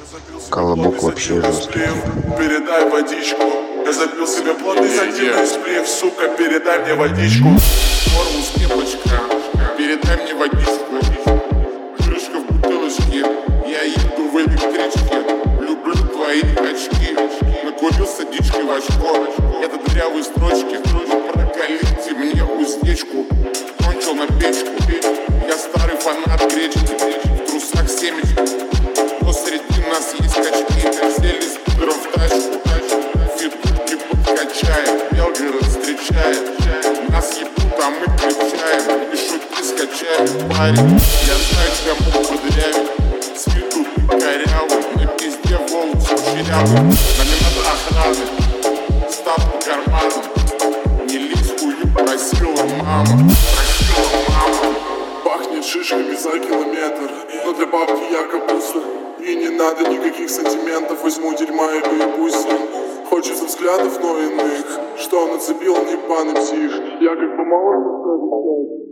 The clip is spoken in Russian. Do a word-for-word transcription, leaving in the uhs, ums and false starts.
Колобок вообще жесткий. Передай водичку. Я забил себе плоды, затянул сплив, сука, передай мне водичку. Форму с кепочка, передай мне водичку. Крышка в бутылочке, я еду в электричке. Люблю твои очки, накурился дички в очко. Это дырявые строчки, но прокалите мне уздечку. Кончил на печку, я старый фанат гречки. В трусах семечки, но среди нас есть качки. Сели с пудром в тачку, фигурки подкачаем. Белгород встречает, нас ебут, а мы кричаем. И шутки скачаем, парень. Я знаю, тебя мог подрявить. С виду ты корявый, на пизде волосы кучерявый. Нам не надо охраны, став по карманам. Не лезь в хую, просила мама. Просила мама. Пахнет шишками за километр, но для бабки я капуста. И не надо никаких сантиментов, возьму дерьма и поебусь. Хочется взглядов, но иных, что нацепил ебаный псих. Я как бы мало